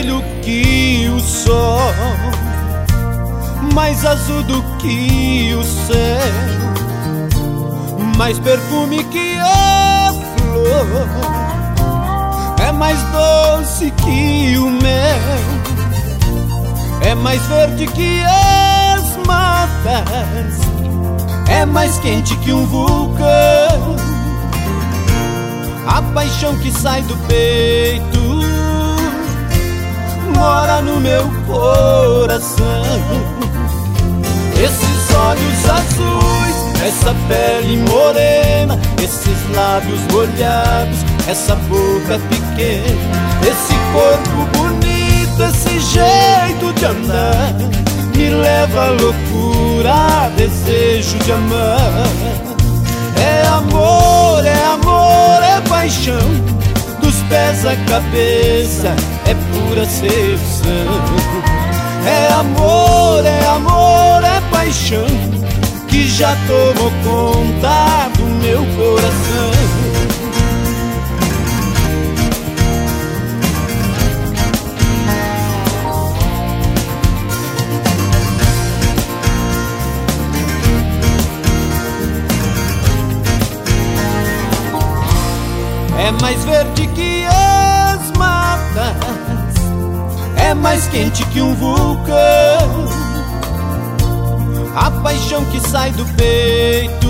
vermelho que o sol, mais azul do que o céu, mais perfume que a flor, é mais doce que o mel, é mais verde que as matas, é mais quente que um vulcão. A paixão que sai do peito mora no meu coração. Esses olhos azuis, essa pele morena, esses lábios molhados, essa boca pequena, esse corpo bonito, esse jeito de andar, me leva à loucura, desejo de amar. É amor, é amor, é paixão, dos pés à cabeça, é pura sedução. É amor, é amor, é paixão, que já tomou conta do meu coração. É mais verde que as matas, é mais quente que um vulcão. A paixão que sai do peito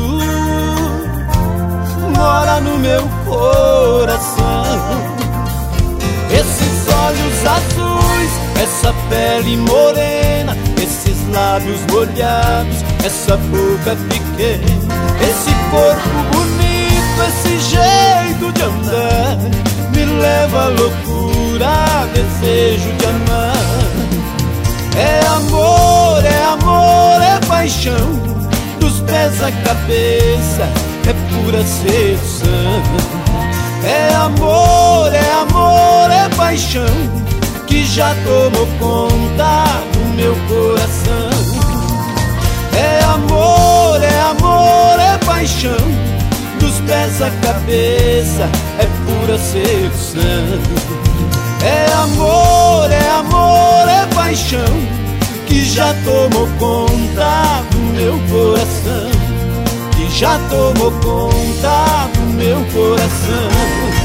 mora no meu coração. Esses olhos azuis, essa pele morena, esses lábios molhados, essa boca pequena, esse corpo bonito, esse jeito de andar, me leva à loucura, desejo de amar. É amor, é amor, é paixão, dos pés à cabeça, é pura sedução. É amor, é paixão, que já tomou conta do meu coração. É amor, é paixão, dos pés à cabeça, é pura sedução. É amor, é paixão, que já tomou conta do meu coração, que já tomou conta do meu coração.